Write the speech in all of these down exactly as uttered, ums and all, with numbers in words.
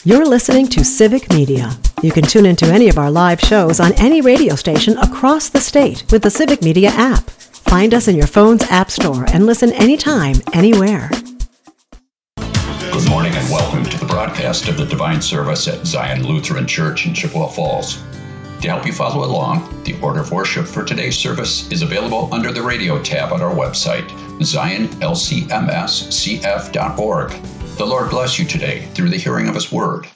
You're listening to Civic Media. You can tune into any of our live shows on any radio station across the state with the Civic Media app. Find us in your phone's app store and listen anytime, anywhere. Good morning and welcome to the broadcast of the Divine Service at Zion Lutheran Church in Chippewa Falls. To help you follow along, the order of worship for today's service is available under the radio tab on our website, zion l c m s c f dot org. The Lord bless you today through the hearing of His Word.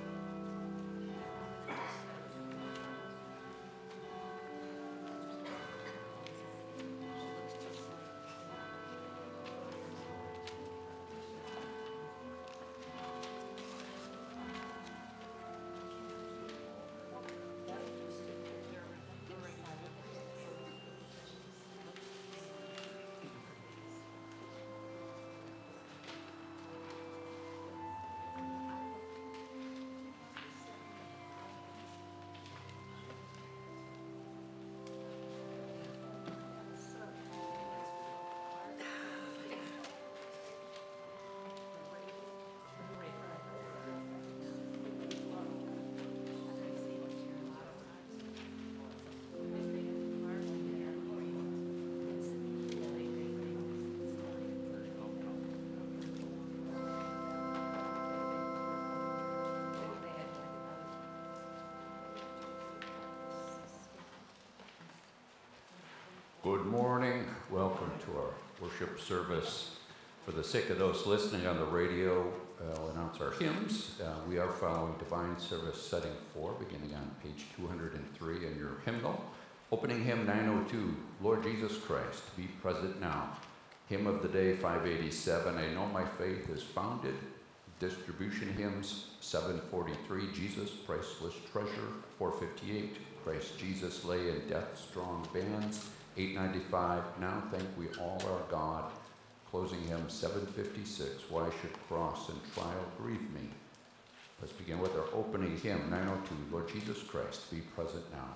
Good morning. Welcome to our worship service. For the sake of those listening on the radio, I'll announce our hymns. Uh, we are following Divine Service Setting four, beginning on page two hundred three in your hymnal. Opening hymn nine oh two, Lord Jesus Christ, be present now. Hymn of the day five eighty-seven, I know my faith is founded. Distribution hymns seven forty-three, Jesus, priceless treasure. four fifty-eight, Christ Jesus lay in death's strong bands. eight ninety-five, now thank we all our God. Closing hymn seven fifty-six, why should cross and trial grieve me? Let's begin with our opening hymn nine oh two, Lord Jesus Christ, be present now.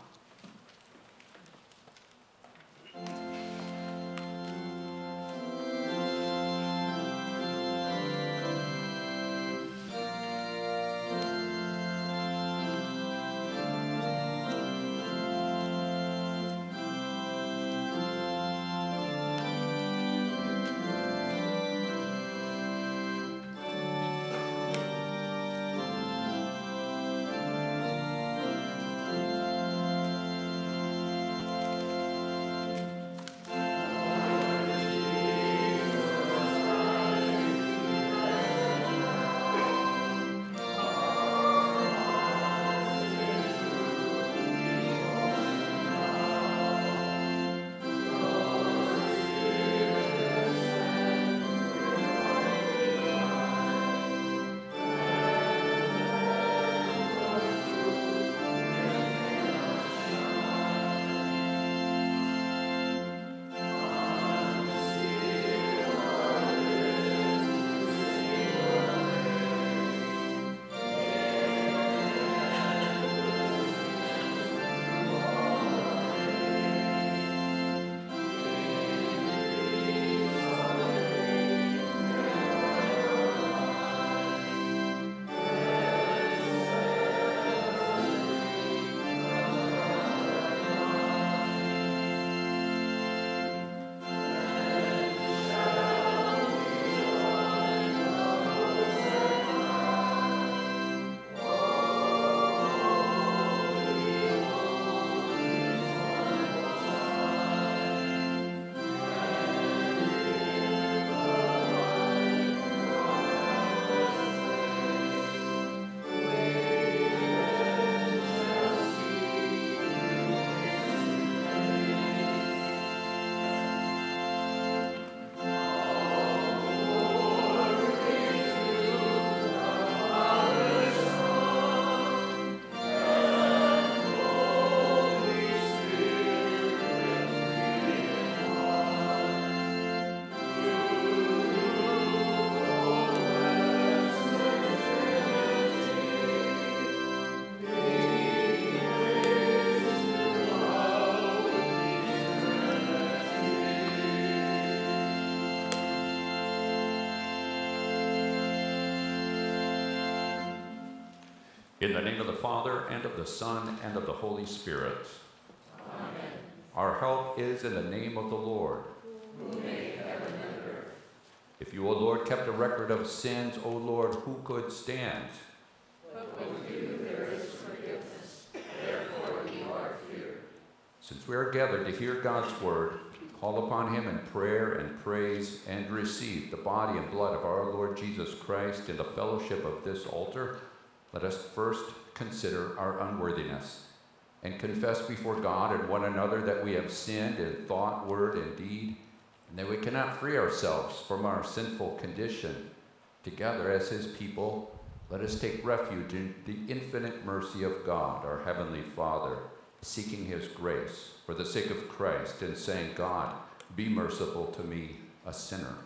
In the name of the Father, and of the Son, and of the Holy Spirit. Amen. Our help is in the name of the Lord. Who made heaven and earth. If you, O Lord, kept a record of sins, O Lord, who could stand? But with you there is forgiveness, therefore you are feared. Since we are gathered to hear God's word, call upon him in prayer and praise, and receive the body and blood of our Lord Jesus Christ in the fellowship of this altar, let us first consider our unworthiness and confess before God and one another that we have sinned in thought, word, and deed, and that we cannot free ourselves from our sinful condition. Together as his people, let us take refuge in the infinite mercy of God, our Heavenly Father, seeking his grace for the sake of Christ and saying, God, be merciful to me, a sinner.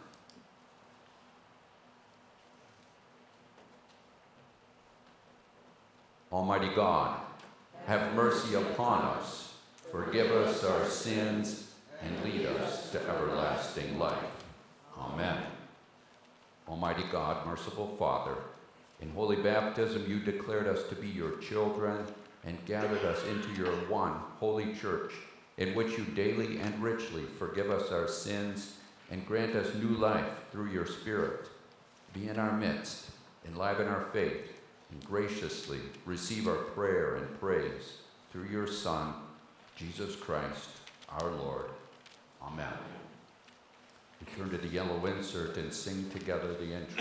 Almighty God, have mercy upon us, forgive us our sins, and lead us to everlasting life. Amen. Almighty God, merciful Father, in holy baptism you declared us to be your children and gathered us into your one holy church, in which you daily and richly forgive us our sins and grant us new life through your Spirit. Be in our midst, enliven our faith, and graciously receive our prayer and praise through your Son, Jesus Christ, our Lord. Amen. We turn to the yellow insert and sing together the intro.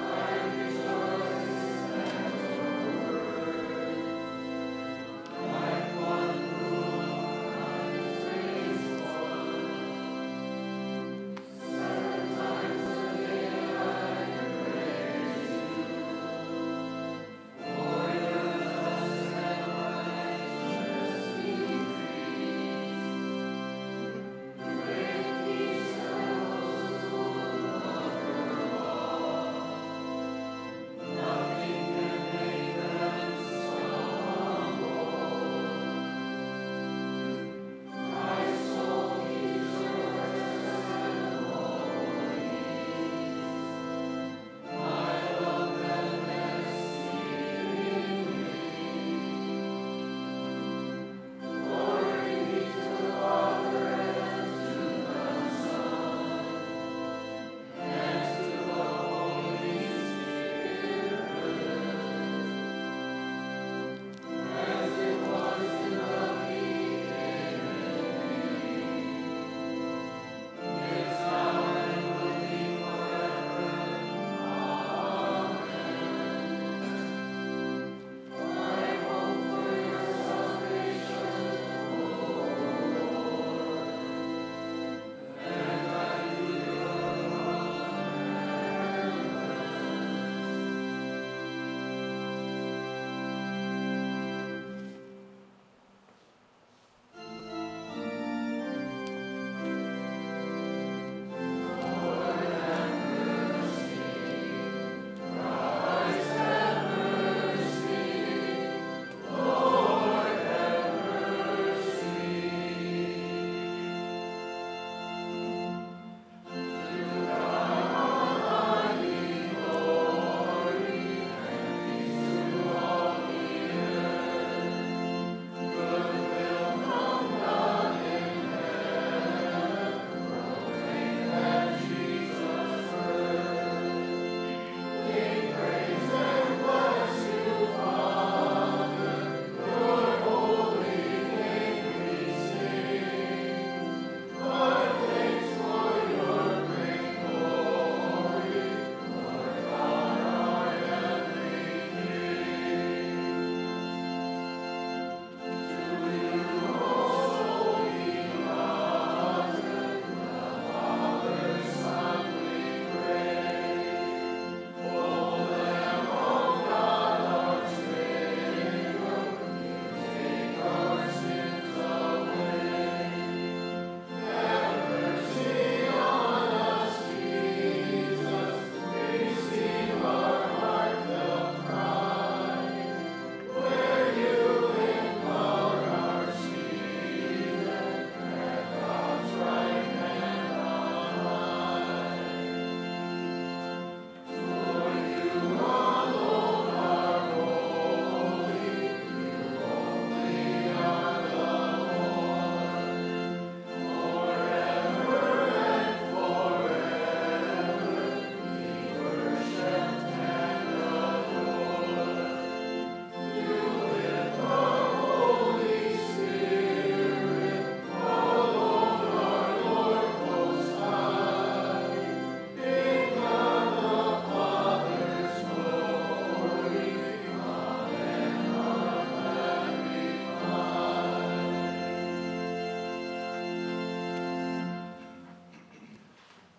My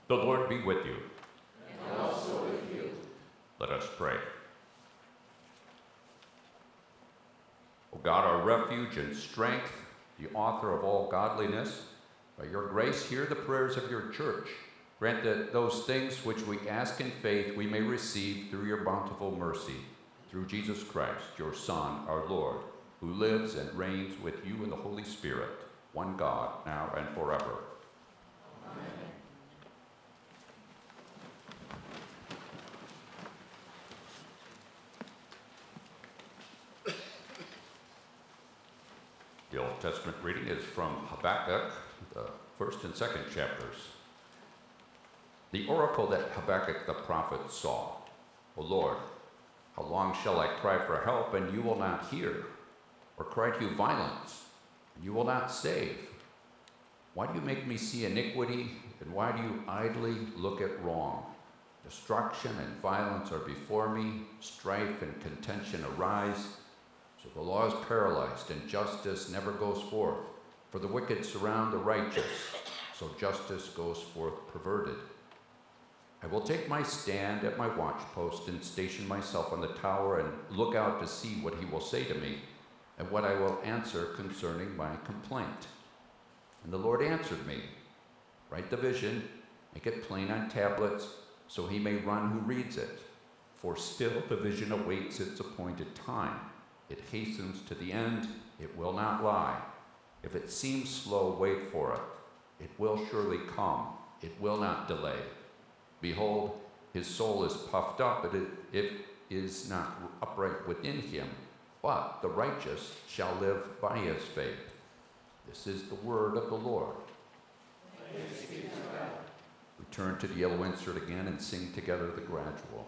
The Lord be with you. And also with you. Let us pray. O God, our refuge and strength, the author of all godliness, by your grace hear the prayers of your church. Grant that those things which we ask in faith we may receive through your bountiful mercy, through Jesus Christ, your Son, our Lord, who lives and reigns with you in the Holy Spirit, one God, now and forever. Amen. The Old Testament reading is from Habakkuk, the first and second chapters. The oracle that Habakkuk the prophet saw. O Lord, how long shall I cry for help, and you will not hear? Or cry to you violence, and you will not save? Why do you make me see iniquity, and why do you idly look at wrong? Destruction and violence are before me, strife and contention arise. So the law is paralyzed, and justice never goes forth. For the wicked surround the righteous, so justice goes forth perverted. I will take my stand at my watchpost and station myself on the tower and look out to see what he will say to me and what I will answer concerning my complaint. And the Lord answered me, write the vision, make it plain on tablets, so he may run who reads it. For still the vision awaits its appointed time. It hastens to the end, it will not lie. If it seems slow, wait for it. It will surely come, it will not delay. Behold, his soul is puffed up, but it, it is not upright within him. But the righteous shall live by his faith. This is the word of the Lord. Thanks be to God. We turn to the yellow insert again and sing together the gradual.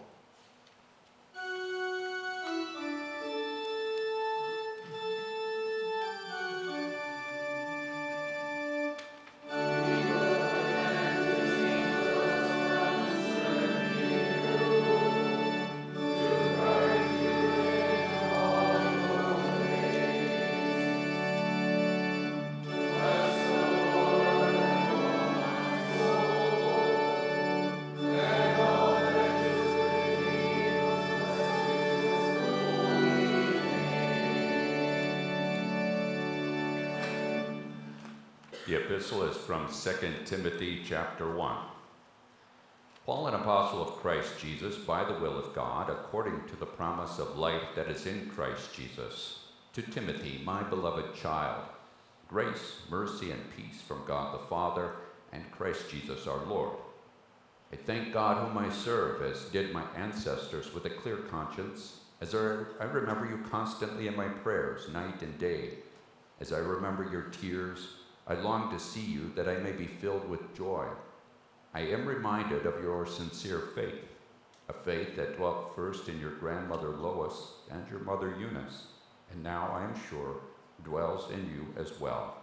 The epistle is from Second Timothy chapter one. Paul, an apostle of Christ Jesus, by the will of God, according to the promise of life that is in Christ Jesus, to Timothy, my beloved child, grace, mercy, and peace from God the Father and Christ Jesus our Lord. I thank God whom I serve, as did my ancestors, with a clear conscience, as I remember you constantly in my prayers, night and day. As I remember your tears, I long to see you, that I may be filled with joy. I am reminded of your sincere faith, a faith that dwelt first in your grandmother Lois and your mother Eunice, and now, I am sure, dwells in you as well.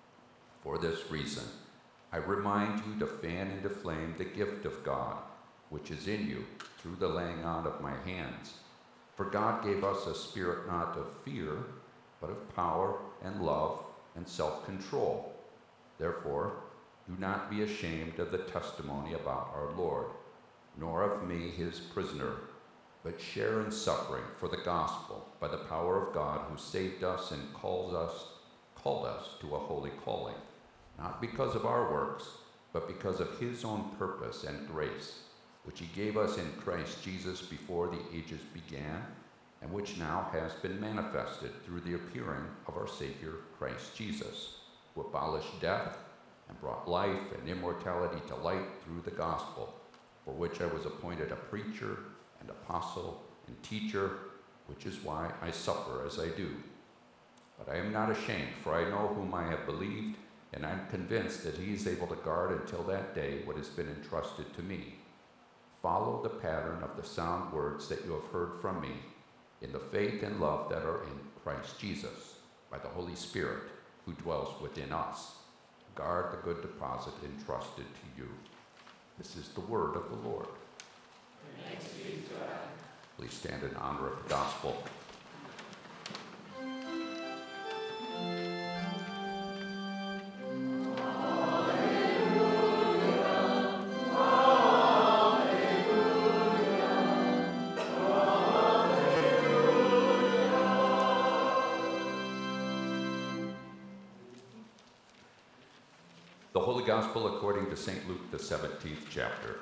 For this reason, I remind you to fan into flame the gift of God, which is in you through the laying on of my hands. For God gave us a spirit not of fear, but of power and love and self-control. Therefore, do not be ashamed of the testimony about our Lord, nor of me, his prisoner, but share in suffering for the gospel by the power of God, who saved us and called us, called us to a holy calling, not because of our works, but because of his own purpose and grace, which he gave us in Christ Jesus before the ages began, and which now has been manifested through the appearing of our Savior Christ Jesus, who abolished death and brought life and immortality to light through the gospel, for which I was appointed a preacher and apostle and teacher, which is why I suffer as I do. But I am not ashamed, for I know whom I have believed, and I am convinced that he is able to guard until that day what has been entrusted to me. Follow the pattern of the sound words that you have heard from me, in the faith and love that are in Christ Jesus, by the Holy Spirit who dwells within us. Guard the good deposit entrusted to you. This is the word of the Lord. Thanks be to God. Please stand in honor of the gospel. Hallelujah, The Holy Gospel according to Saint Luke, the seventeenth chapter.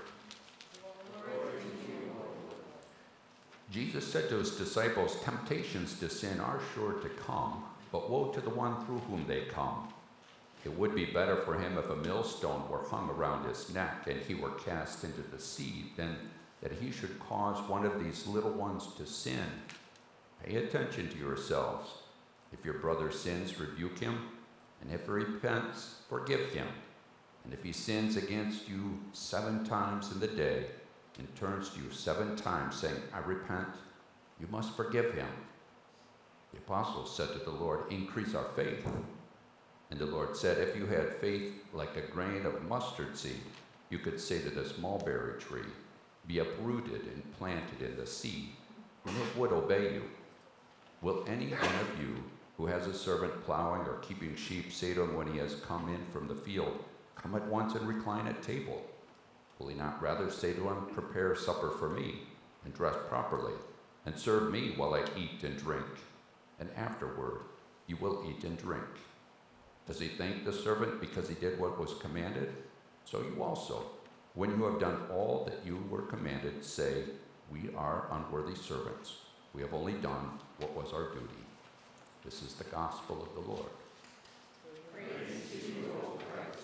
Jesus said to his disciples, "Temptations to sin are sure to come, but woe to the one through whom they come. It would be better for him if a millstone were hung around his neck and he were cast into the sea than that he should cause one of these little ones to sin. Pay attention to yourselves. If your brother sins, rebuke him, and if he repents, forgive him. And if he sins against you seven times in the day and turns to you seven times saying, 'I repent,' you must forgive him." The apostles said to the Lord, "Increase our faith." And the Lord said, "If you had faith like a grain of mustard seed, you could say to this mulberry tree, 'Be uprooted and planted in the sea,' and it would obey you. Will any one of you who has a servant plowing or keeping sheep say to him when he has come in from the field, 'Come at once and recline at table'? Will he not rather say to him, 'Prepare supper for me, and dress properly, and serve me while I eat and drink, and afterward you will eat and drink'? Does he thank the servant because he did what was commanded? So you also, when you have done all that you were commanded, say, 'We are unworthy servants. We have only done what was our duty.'" This is the gospel of the Lord. Praise to you, O Christ.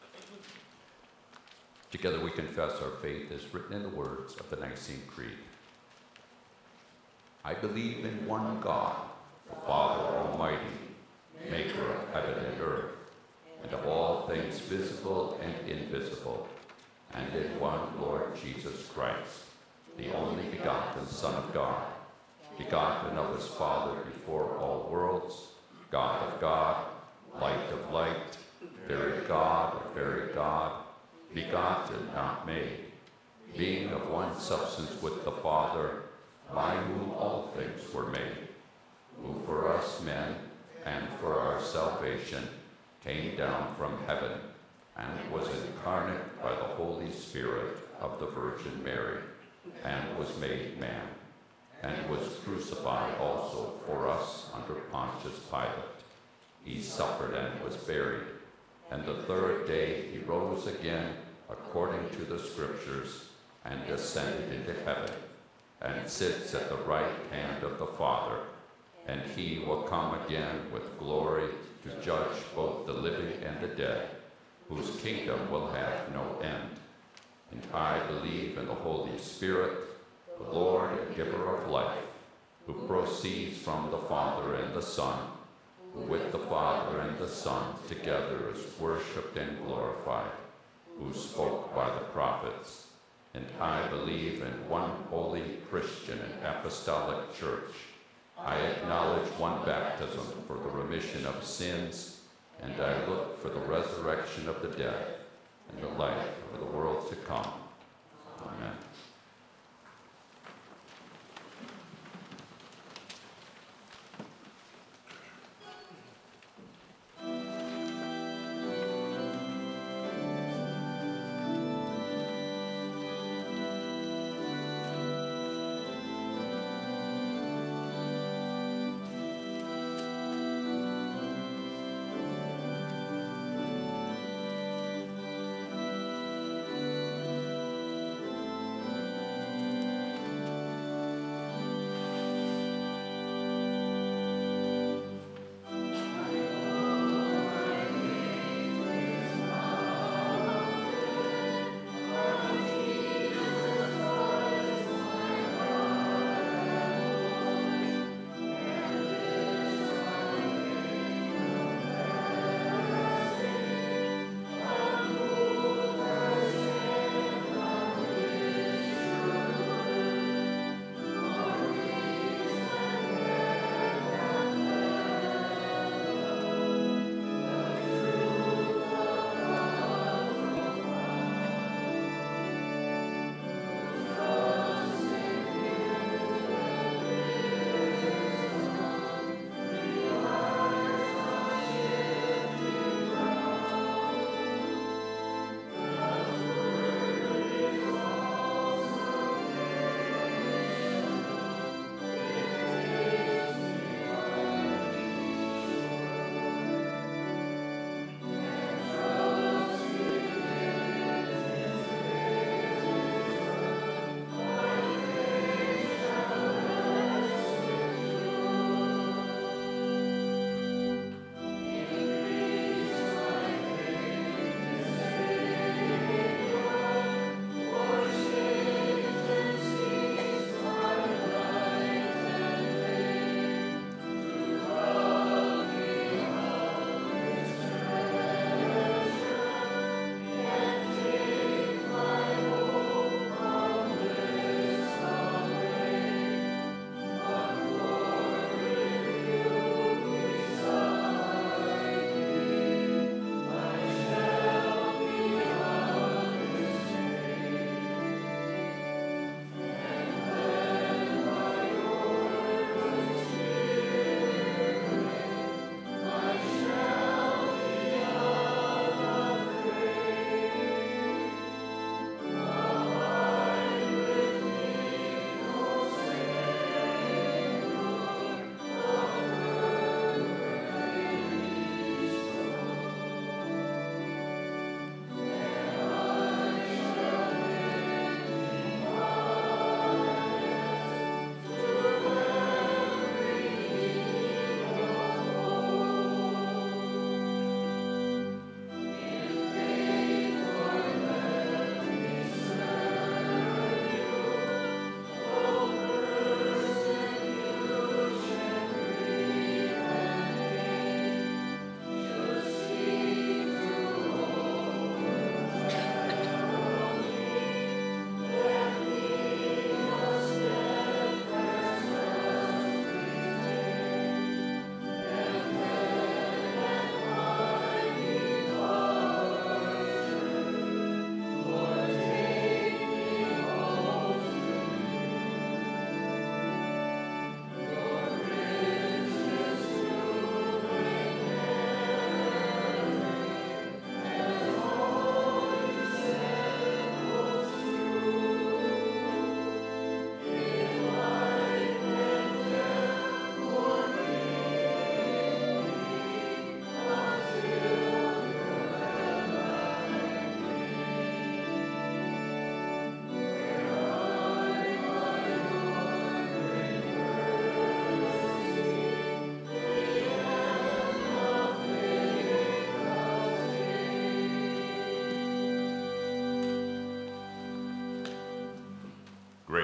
Together we confess our faith as written in the words of the Nicene Creed. I believe in one God, the Father Almighty, maker of heaven and earth, and of all things visible and invisible, and in one Lord Jesus Christ, the only begotten Son of God, begotten of his Father before all worlds, God of God, light of light, very God of very God, begotten, not made, being of one substance with the Father, by whom all things were made, who for us men and for our salvation came down from heaven and was incarnate by the Holy Spirit of the Virgin Mary, and was made man, and was crucified also for us under Pontius Pilate. He suffered and was buried, and the third day he rose again according to the Scriptures, and descended into heaven, and sits at the right hand of the Father. And he will come again with glory to judge both the living and the dead, whose kingdom will have no end. And I believe in the Holy Spirit, the Lord and giver of life, who proceeds from the Father and the Son, who with the Father and the Son together is worshipped and glorified, who spoke by the prophets. And I believe in one holy Christian and apostolic church. I acknowledge one baptism for the remission of sins, and I look for the resurrection of the dead and the life of the world to come. Amen.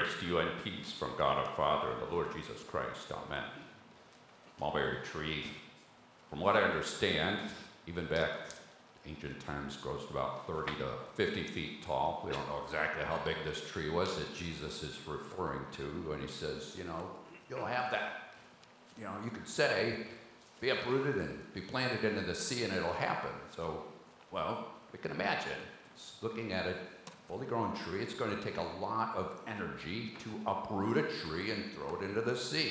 Grace to you and peace from God our Father and the Lord Jesus Christ. Amen. Mulberry tree, from what I understand, even back ancient times, grows about thirty to fifty feet tall. We don't know exactly how big this tree was that Jesus is referring to when he says, you know, you'll have that. You know, you could say, be uprooted and be planted into the sea and it'll happen. So, well, we can imagine, looking at it, fully grown tree, it's going to take a lot of energy to uproot a tree and throw it into the sea.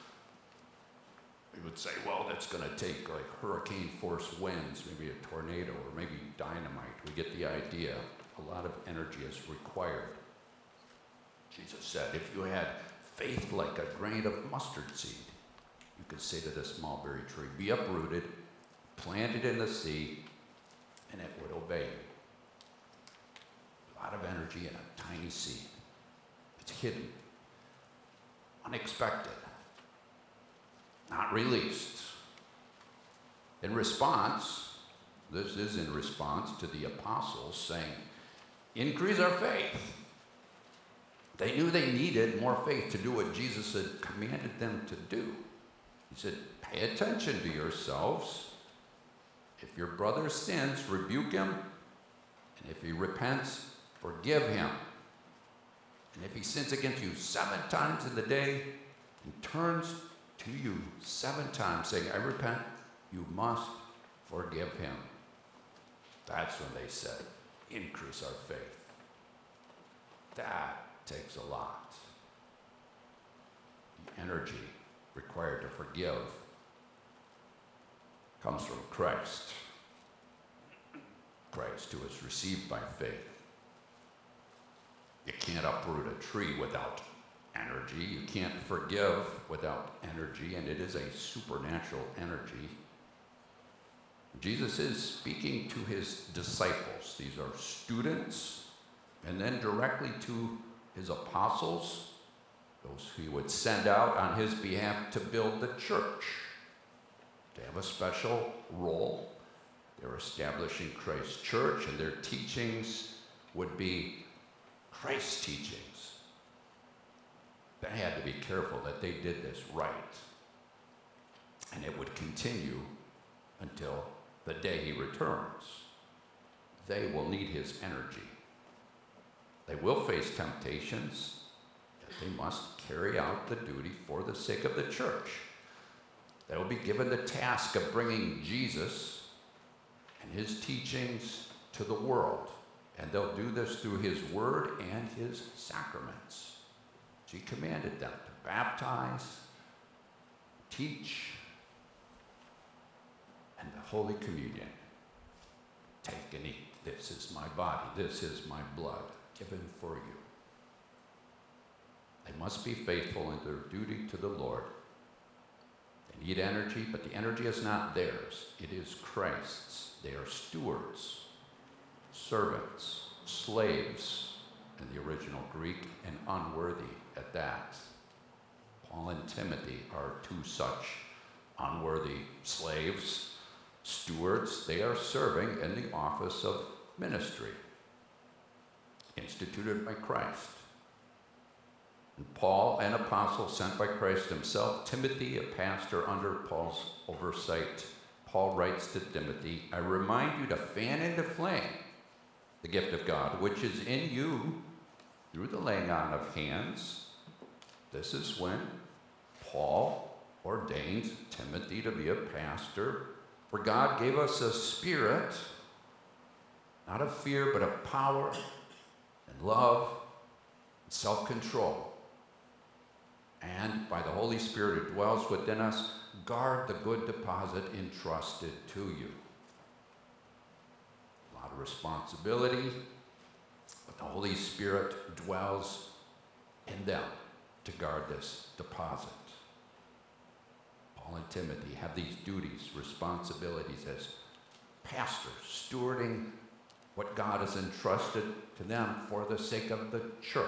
We would say, well, that's going to take like hurricane force winds, maybe a tornado, or maybe dynamite. We get the idea. A lot of energy is required. Jesus said, if you had faith like a grain of mustard seed, you could say to this mulberry tree, be uprooted, planted in the sea, and it would obey you. A lot of energy in a tiny seed. It's hidden, unexpected, not released. In response, this is in response to the apostles saying, increase our faith. They knew they needed more faith to do what Jesus had commanded them to do. He said, pay attention to yourselves. If your brother sins, rebuke him. And if he repents, forgive him. And if he sins against you seven times in the day and turns to you seven times saying, I repent, you must forgive him. That's when they said, increase our faith. That takes a lot. The energy required to forgive comes from Christ. Christ, who is received by faith. You can't uproot a tree without energy. You can't forgive without energy, and it is a supernatural energy. Jesus is speaking to his disciples. These are students, and then directly to his apostles, those he would send out on his behalf to build the church. They have a special role. They're establishing Christ's church, and their teachings would be Christ's teachings. They had to be careful that they did this right. And it would continue until the day he returns. They will need his energy. They will face temptations. They must carry out the duty for the sake of the church. They will be given the task of bringing Jesus and his teachings to the world. And they'll do this through his word and his sacraments. He commanded them to baptize, teach, and the Holy Communion. Take and eat. This is my body. This is my blood given for you. They must be faithful in their duty to the Lord. They need energy, but the energy is not theirs. It is Christ's. They are stewards, servants, slaves in the original Greek, and unworthy at that. Paul and Timothy are two such unworthy slaves, stewards. They are serving in the office of ministry, instituted by Christ. And Paul, an apostle sent by Christ himself, Timothy, a pastor under Paul's oversight. Paul writes to Timothy, I remind you to fan into flame the gift of God, which is in you through the laying on of hands. This is when Paul ordained Timothy to be a pastor. For God gave us a spirit, not of fear, but of power and love and self-control. And by the Holy Spirit who dwells within us, guard the good deposit entrusted to you. A lot of responsibility, but the Holy Spirit dwells in them to guard this deposit. Paul and Timothy have these duties, responsibilities as pastors, stewarding what God has entrusted to them for the sake of the church.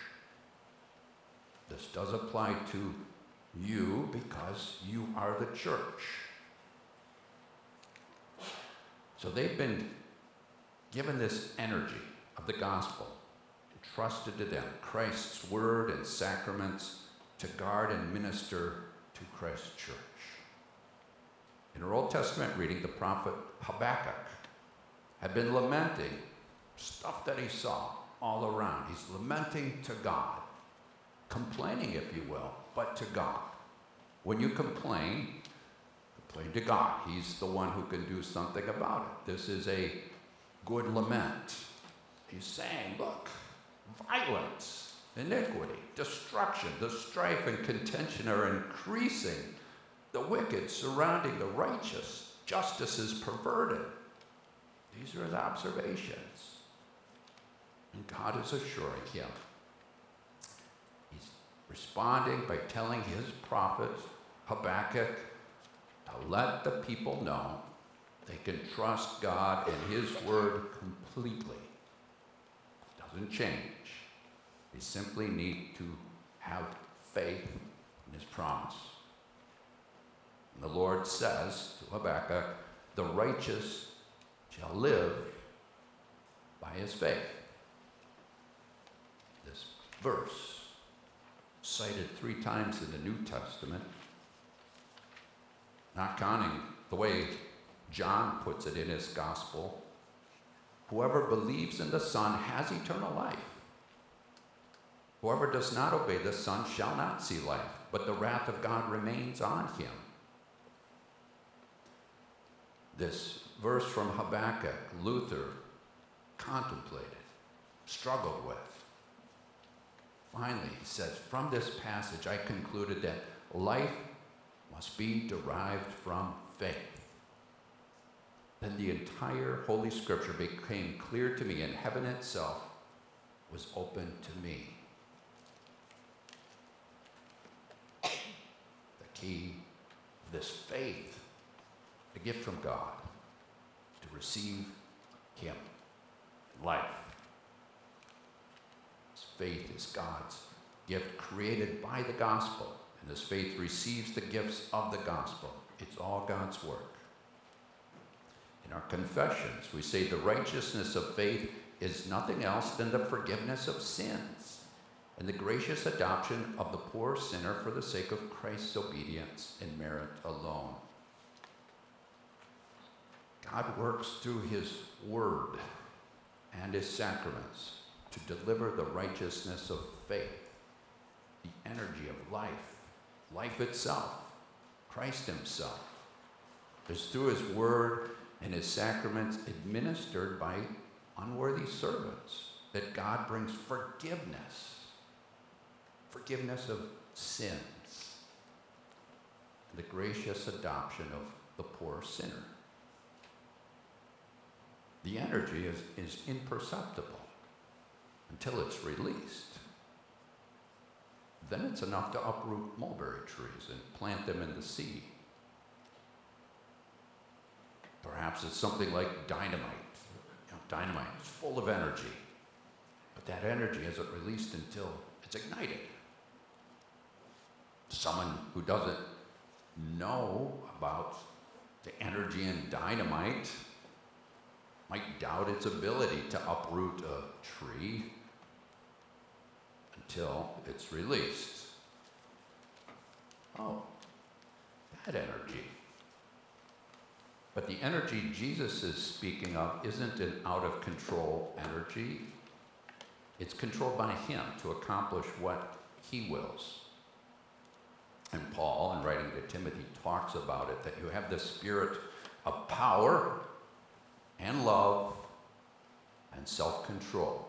This does apply to you because you are the church. So they've been given this energy of the gospel, entrusted to them Christ's word and sacraments to guard and minister to Christ's church. In our Old Testament reading, the prophet Habakkuk had been lamenting stuff that he saw all around. He's lamenting to God, complaining, if you will, but to God. When you complain, complain to God. He's the one who can do something about it. This is a good lament. He's saying, look, violence, iniquity, destruction, the strife and contention are increasing. The wicked surrounding the righteous. Justice is perverted. These are his observations. And God is assuring him. He's responding by telling his prophet, Habakkuk, to let the people know they can trust God and his word completely. It doesn't change. They simply need to have faith in his promise. And the Lord says to Habakkuk, the righteous shall live by his faith. This verse, cited three times in the New Testament, not counting the way John puts it in his gospel, whoever believes in the Son has eternal life. Whoever does not obey the Son shall not see life, but the wrath of God remains on him. This verse from Habakkuk, Luther contemplated, struggled with. Finally, he says, from this passage I concluded that life must be derived from faith. Then the entire Holy Scripture became clear to me, and heaven itself was open to me. The key of this faith, a gift from God, to receive him in life. This faith is God's gift created by the gospel, and this faith receives the gifts of the gospel. It's all God's work. In our confessions, we say the righteousness of faith is nothing else than the forgiveness of sins and the gracious adoption of the poor sinner for the sake of Christ's obedience and merit alone. God works through his word and his sacraments to deliver the righteousness of faith, the energy of life, life itself, Christ himself. It's through his word and his sacraments administered by unworthy servants that God brings forgiveness, forgiveness of sins, and the gracious adoption of the poor sinner. The energy is, is imperceptible until it's released. Then it's enough to uproot mulberry trees and plant them in the sea. Perhaps it's something like dynamite. You know, dynamite is full of energy, but that energy isn't released until it's ignited. Someone who doesn't know about the energy in dynamite might doubt its ability to uproot a tree until it's released. Oh, that energy. But the energy Jesus is speaking of isn't an out-of-control energy. It's controlled by him to accomplish what he wills. And Paul, in writing to Timothy, talks about it, that you have the spirit of power and love and self-control.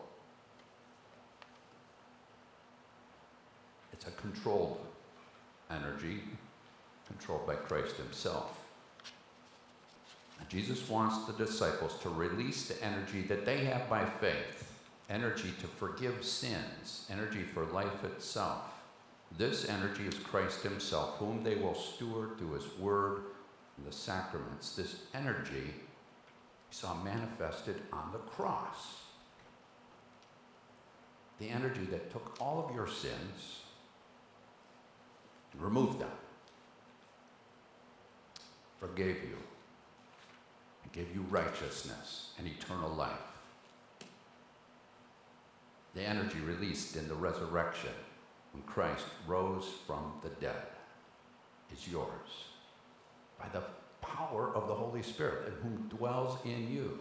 It's a controlled energy, controlled by Christ himself. And Jesus wants the disciples to release the energy that they have by faith, energy to forgive sins, energy for life itself. This energy is Christ himself, whom they will steward through his word and the sacraments. This energy we saw manifested on the cross. The energy that took all of your sins and removed them, forgave you, and gave you righteousness and eternal life. the energy released in the resurrection when Christ rose from the dead is yours by the power of the Holy Spirit whom dwells in you.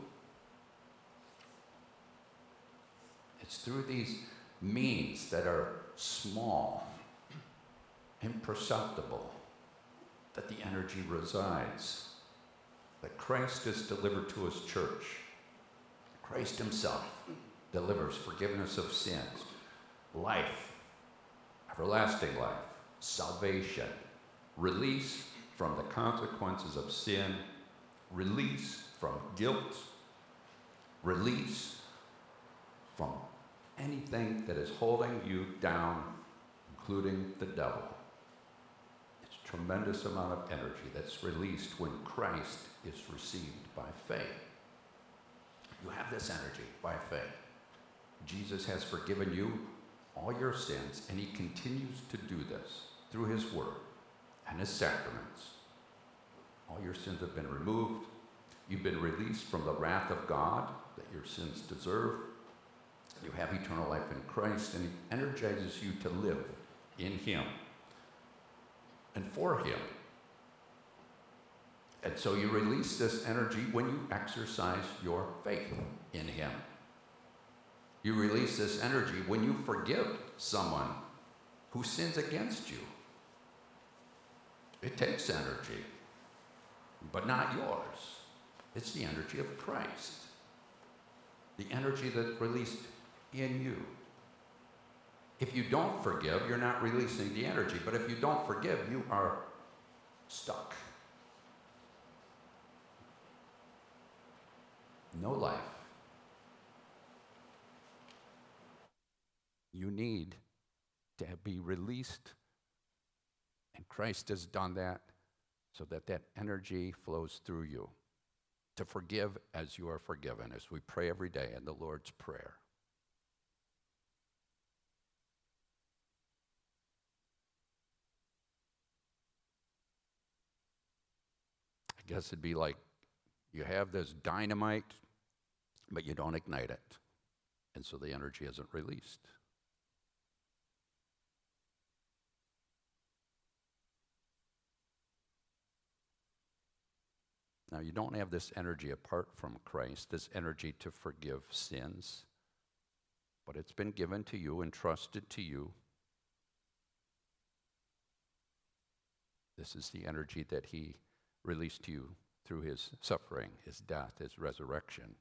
It's through these means that are small, imperceptible, that the energy resides, that Christ is delivered to his church. Christ himself delivers forgiveness of sins, life, everlasting life, salvation, release from the consequences of sin, release from guilt, release from anything that is holding you down, including the devil. It's a tremendous amount of energy that's released when Christ is received by faith. You have this energy by faith. Jesus has forgiven you all your sins, and he continues to do this through his word and his sacraments. All your sins have been removed. You've been released from the wrath of God that your sins deserve. You have eternal life in Christ, and he energizes you to live in him and for him. And so you release this energy when you exercise your faith in him. You release this energy when you forgive someone who sins against you. It takes energy, but not yours. It's the energy of Christ. The energy that's released in you. If you don't forgive, you're not releasing the energy. But if you don't forgive, you are stuck. No life. You need to be released, and Christ has done that so that that energy flows through you to forgive as you are forgiven, as we pray every day in the Lord's Prayer. I guess it'd be like you have this dynamite, but you don't ignite it, and so the energy isn't released. Now, you don't have this energy apart from Christ, this energy to forgive sins, but it's been given to you, entrusted to you. This is the energy that he released to you through his suffering, his death, his resurrection.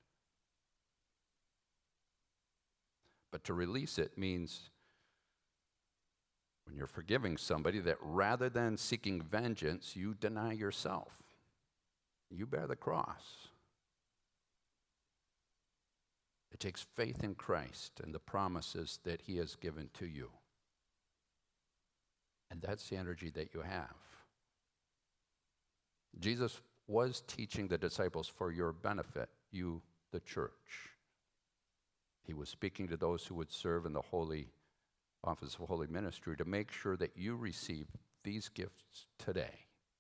But to release it means, when you're forgiving somebody, that rather than seeking vengeance, you deny yourself. You bear the cross. It takes faith in Christ and the promises that he has given to you. And that's the energy that you have. Jesus was teaching the disciples for your benefit, you, the church. He was speaking to those who would serve in the holy office of holy ministry to make sure that you receive these gifts today.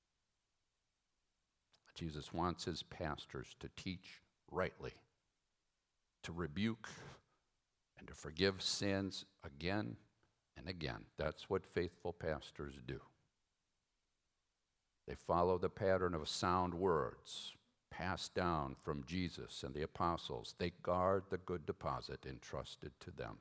Jesus wants his pastors to teach rightly, to rebuke and to forgive sins again and again. That's what faithful pastors do. They follow the pattern of sound words passed down from Jesus and the apostles. They guard the good deposit entrusted to them.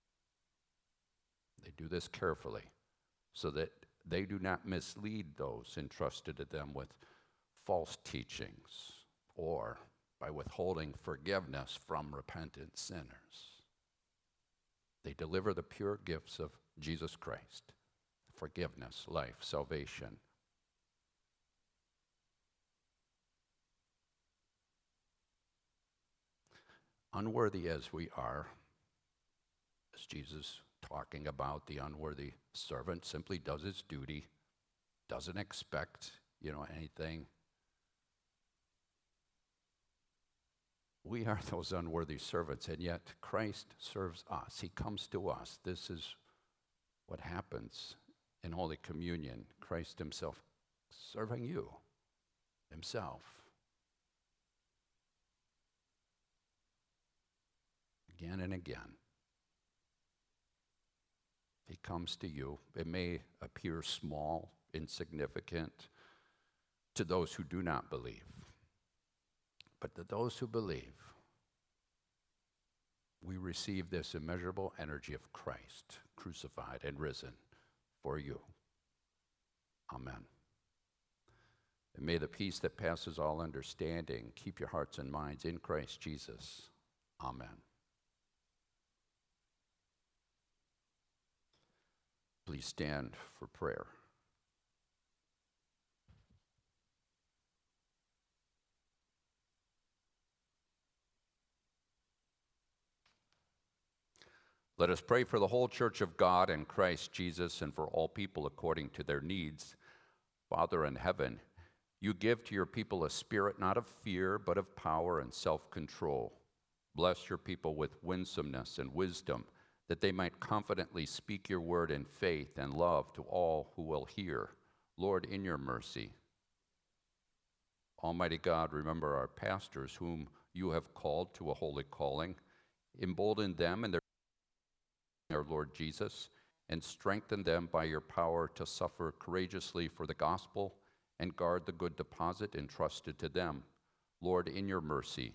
They do this carefully so that they do not mislead those entrusted to them with false teachings or by withholding forgiveness from repentant sinners. They deliver the pure gifts of Jesus Christ, forgiveness, life, salvation. Unworthy as we are, as Jesus talking about the unworthy servant simply does his duty, doesn't expect, you know, anything. We are those unworthy servants, and yet Christ serves us. He comes to us. This is what happens in Holy Communion. Christ himself serving you, himself. Again and again. He comes to you. It may appear small, insignificant to those who do not believe. But to those who believe, we receive this immeasurable energy of Christ, crucified and risen for you. Amen. And may the peace that passes all understanding keep your hearts and minds in Christ Jesus. Amen. Please stand for prayer. Let us pray for the whole church of God in Christ Jesus and for all people according to their needs. Father in heaven, you give to your people a spirit not of fear, but of power and self-control. Bless your people with winsomeness and wisdom, that they might confidently speak your word in faith and love to all who will hear. Lord, in your mercy. Almighty God, remember our pastors whom you have called to a holy calling. Embolden them in their our Lord Jesus, and strengthen them by your power to suffer courageously for the gospel and guard the good deposit entrusted to them. Lord, in your mercy.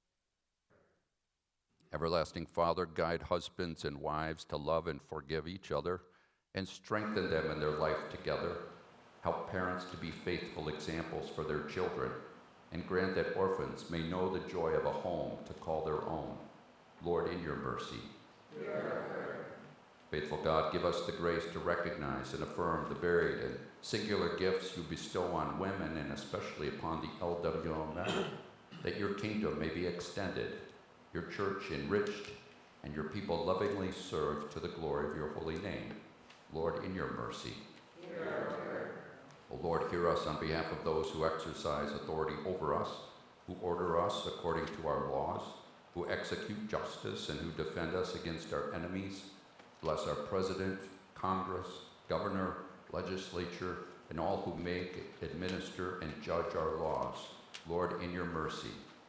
Everlasting Father, guide husbands and wives to love and forgive each other and strengthen them in their life together. Help parents to be faithful examples for their children and grant that orphans may know the joy of a home to call their own. Lord, in your mercy. Faithful God, give us the grace to recognize and affirm the varied and singular gifts you bestow on women and especially upon the L W M F, that your kingdom may be extended, your church enriched, and your people lovingly served to the glory of your holy name. Lord, in your mercy. O Lord, hear us on behalf of those who exercise authority over us, who order us according to our laws, who execute justice and who defend us against our enemies. Bless our president, Congress, governor, legislature, and all who make, administer, and judge our laws. Lord, in your mercy.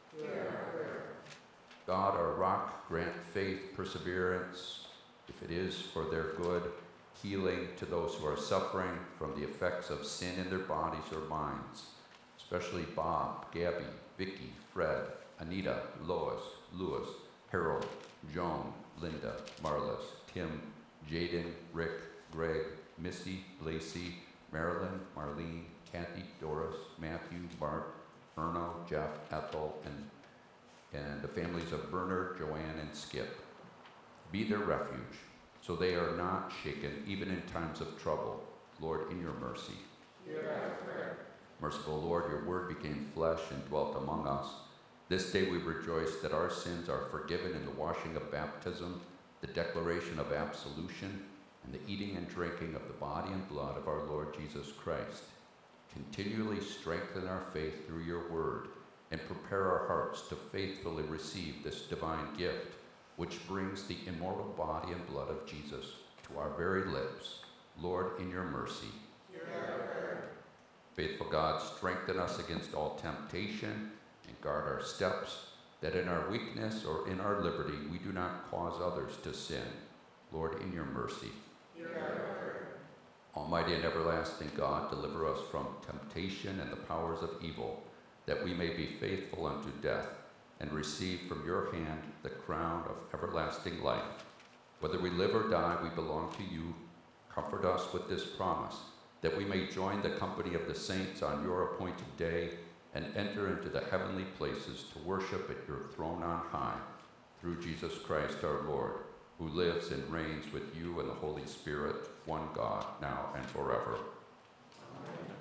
God, our rock, grant faith, perseverance, if it is for their good, healing to those who are suffering from the effects of sin in their bodies or minds, especially Bob, Gabby, Vicky, Fred, Anita, Lois, Louis, Harold, Joan, Linda, Marlis, Tim, Jaden, Rick, Greg, Missy, Lacey, Marilyn, Marlene, Kathy, Doris, Matthew, Mark, Erno, Jeff, Ethel, and, and the families of Bernard, Joanne, and Skip. Be their refuge, so they are not shaken even in times of trouble. Lord, in your mercy. Merciful Lord, your word became flesh and dwelt among us. This day we rejoice that our sins are forgiven in the washing of baptism, the declaration of absolution, and the eating and drinking of the body and blood of our Lord Jesus Christ. Continually strengthen our faith through your word and prepare our hearts to faithfully receive this divine gift, which brings the immortal body and blood of Jesus to our very lips. Lord, in your mercy. Faithful God, strengthen us against all temptation and guard our steps, that in our weakness or in our liberty we do not cause others to sin. Lord, in your mercy. Almighty and everlasting God, deliver us from temptation and the powers of evil, that we may be faithful unto death and receive from your hand the crown of everlasting life. Whether we live or die, we belong to you. Comfort us with this promise, that we may join the company of the saints on your appointed day and enter into the heavenly places to worship at your throne on high, through Jesus Christ our Lord, who lives and reigns with you and the Holy Spirit, one God, now and forever. Amen.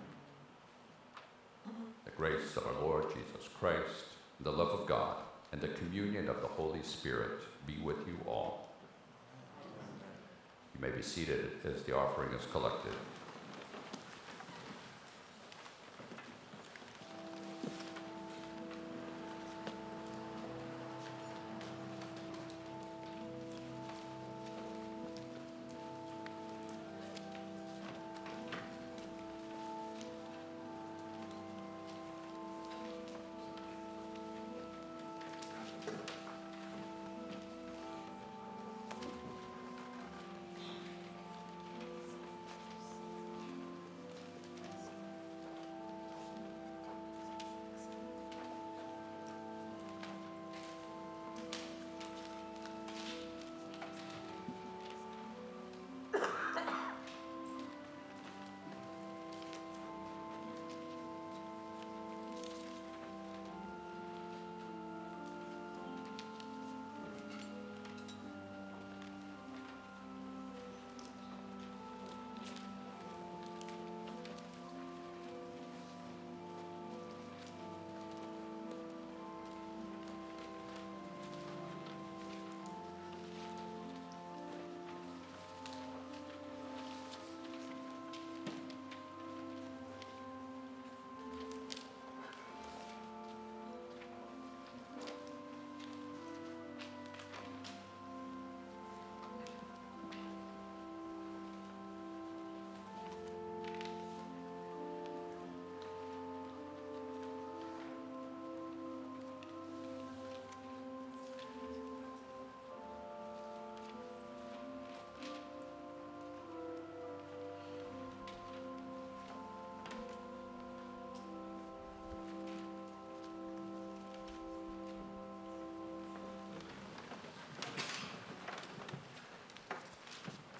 The grace of our Lord Jesus Christ, the love of God, and the communion of the Holy Spirit be with you all. You may be seated as the offering is collected.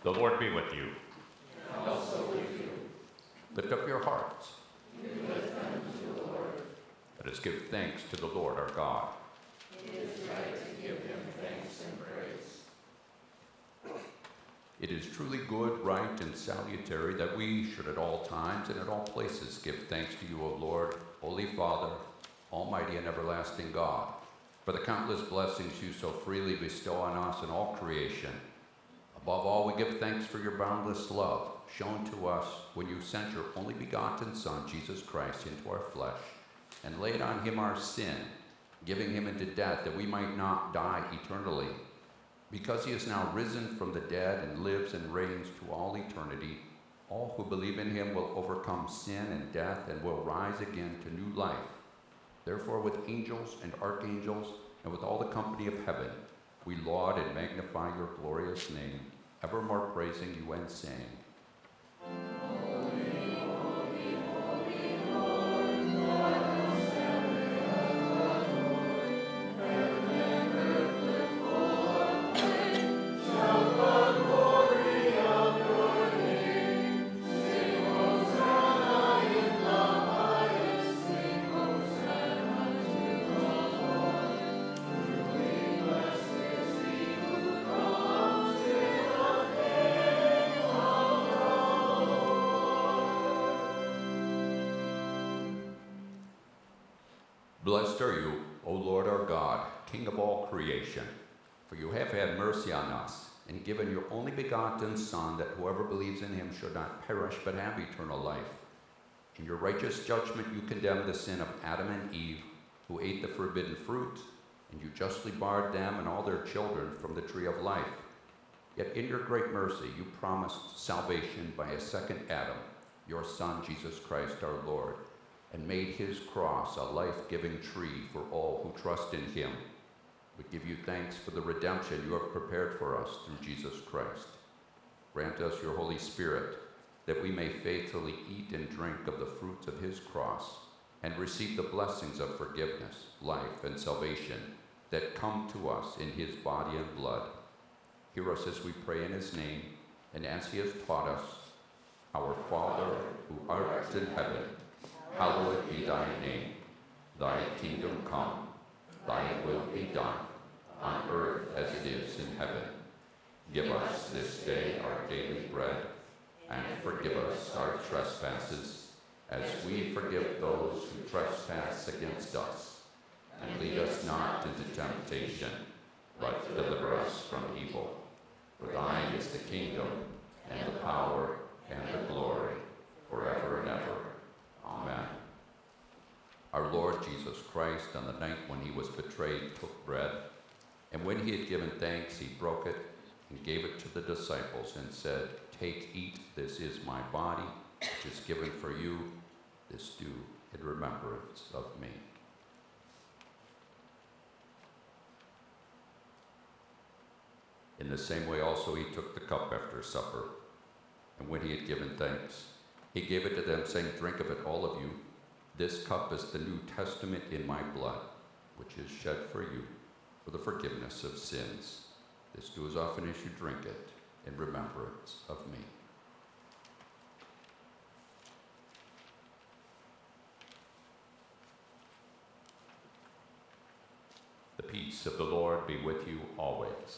The Lord be with you. And also with you. Lift up your hearts. We lift them to the Lord. Let us give thanks to the Lord our God. It is right to give him thanks and praise. It is truly good, right, and salutary that we should at all times and at all places give thanks to you, O Lord, Holy Father, Almighty and everlasting God, for the countless blessings you so freely bestow on us and all creation. Above all, we give thanks for your boundless love shown to us when you sent your only begotten Son, Jesus Christ, into our flesh, and laid on him our sin, giving him into death that we might not die eternally. Because he is now risen from the dead and lives and reigns to all eternity, all who believe in him will overcome sin and death and will rise again to new life. Therefore, with angels and archangels and with all the company of heaven, we laud and magnify your glorious name, evermore praising you and saying, Holy, holy, holy, Lord, Lord of heaven and earth, heaven and earth with full of praise, shout the glory of your name. Sing Hosanna in the highest, sing Hosanna to the Lord. Truly blessed is he who comes in the name of the Lord. Blessed are you, O Lord our God, King of all creation, for you have had mercy on us and given your only begotten Son, that whoever believes in him should not perish but have eternal life. In your righteous judgment you condemned the sin of Adam and Eve, who ate the forbidden fruit, and you justly barred them and all their children from the tree of life. Yet in your great mercy you promised salvation by a second Adam, your Son Jesus Christ our Lord, and made his cross a life-giving tree for all who trust in him. We give you thanks for the redemption you have prepared for us through Jesus Christ. Grant us your Holy Spirit, that we may faithfully eat and drink of the fruits of his cross, and receive the blessings of forgiveness, life, and salvation that come to us in his body and blood. Hear us as we pray in his name, and as he has taught us, Our Father, who art in heaven, hallowed be thy name. Thy kingdom come, thy will be done, on earth as it is in heaven. Give us this day our daily bread, and forgive us our trespasses, as we forgive those who trespass against us. And lead us not into temptation, but deliver us from evil. For thine is the kingdom, and the power, and the glory, forever and ever. Amen. Our Lord Jesus Christ, on the night when he was betrayed, took bread, and when he had given thanks, he broke it and gave it to the disciples and said, Take, eat, this is my body, which is given for you. This do in remembrance of me. In the same way also he took the cup after supper, and when he had given thanks, he gave it to them, saying, Drink of it, all of you. This cup is the New Testament in my blood, which is shed for you for the forgiveness of sins. This do as often as you drink it in remembrance of me. The peace of the Lord be with you always.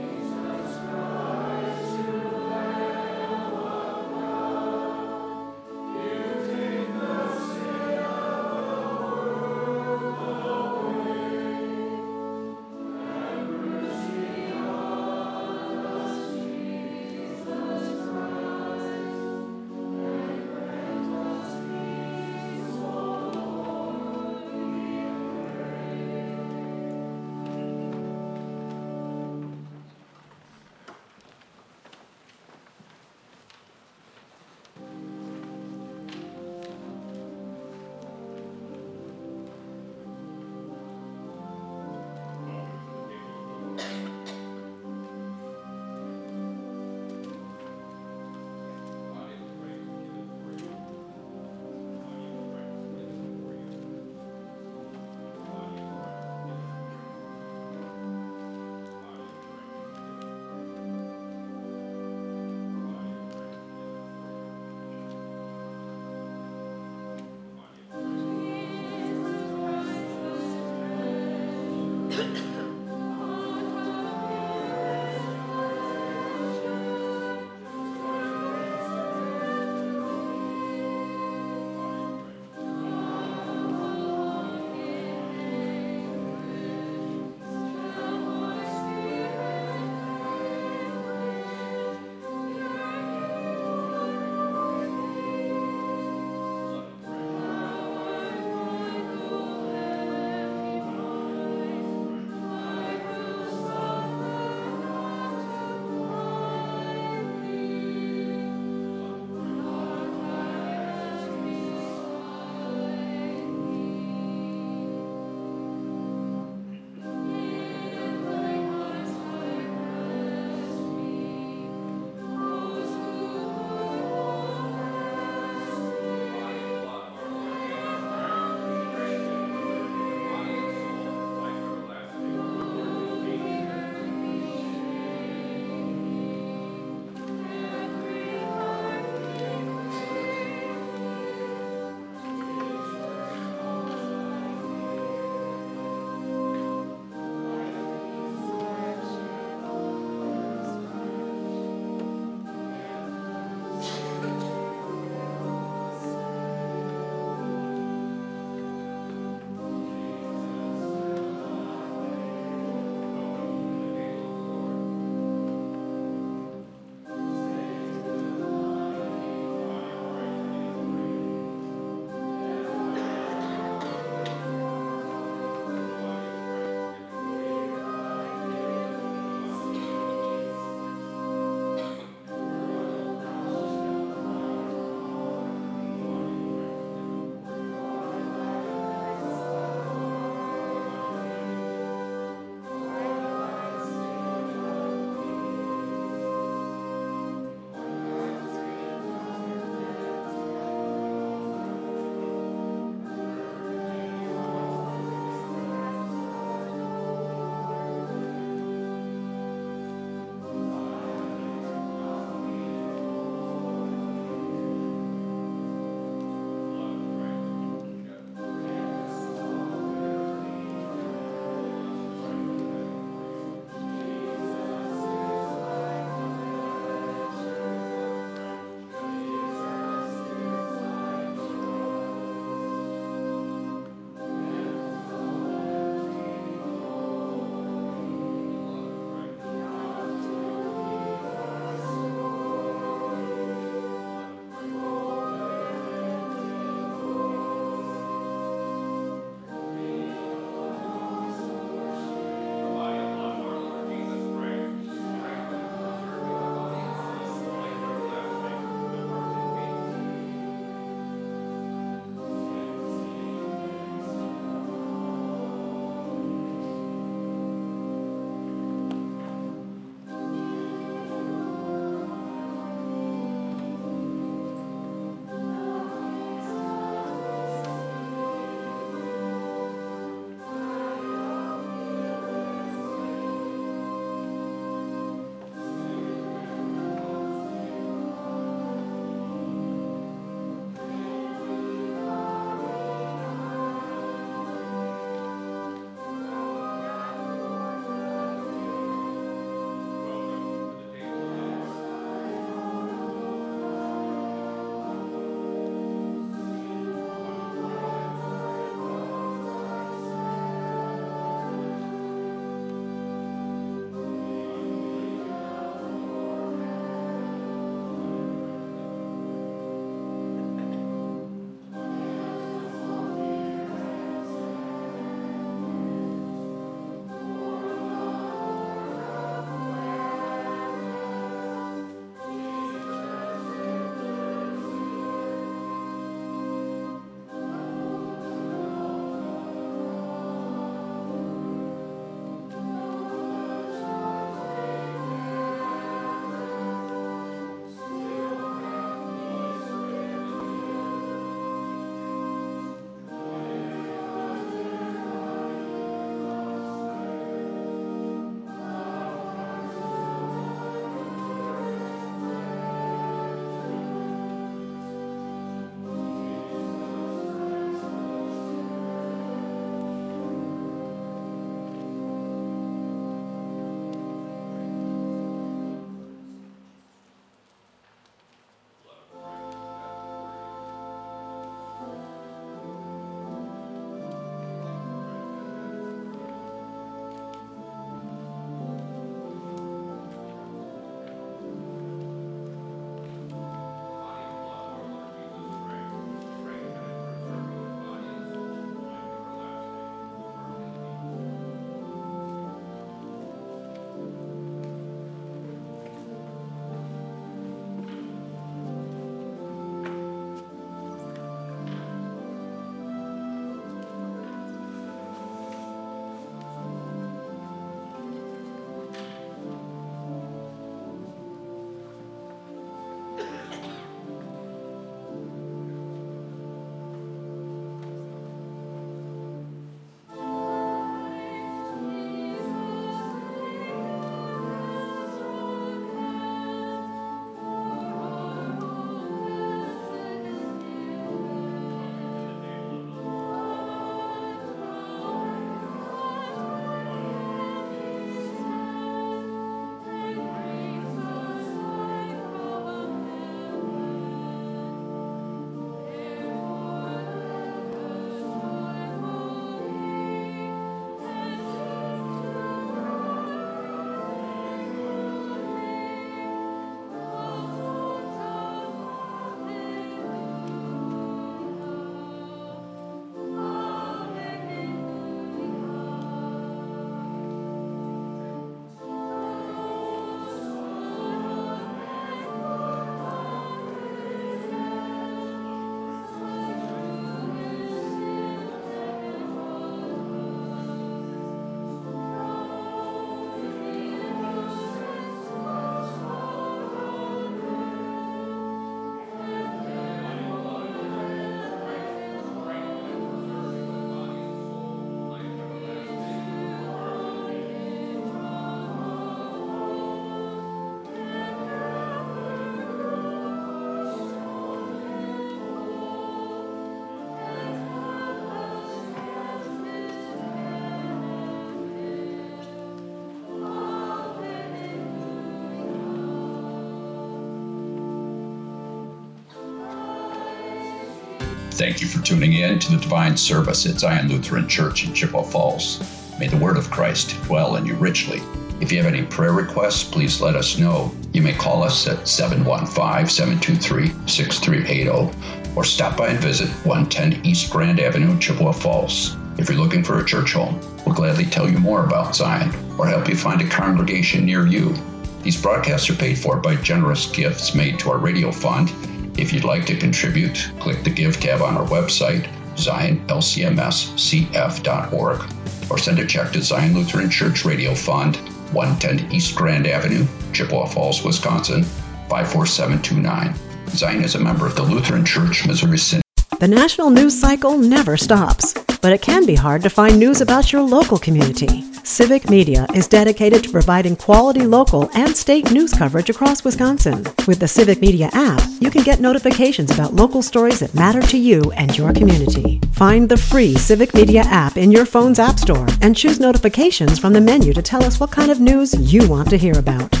Thank you for tuning in to the Divine Service at Zion Lutheran Church in Chippewa Falls. May the word of Christ dwell in you richly. If you have any prayer requests, please let us know. You may call us at seven one five, seven two three, six three eight zero or stop by and visit one ten East Grand Avenue, Chippewa Falls. If you're looking for a church home, we'll gladly tell you more about Zion or help you find a congregation near you. These broadcasts are paid for by generous gifts made to our radio fund. If you'd like to contribute, click the Give tab on our website, zion l c m s c f dot org, or send a check to Zion Lutheran Church Radio Fund, one ten East Grand Avenue, Chippewa Falls, Wisconsin, five four seven two nine. Zion is a member of the Lutheran Church Missouri Synod. The national news cycle never stops, but it can be hard to find news about your local community. Civic Media is dedicated to providing quality local and state news coverage across Wisconsin. With the Civic Media app, you can get notifications about local stories that matter to you and your community. Find the free Civic Media app in your phone's app store and choose notifications from the menu to tell us what kind of news you want to hear about.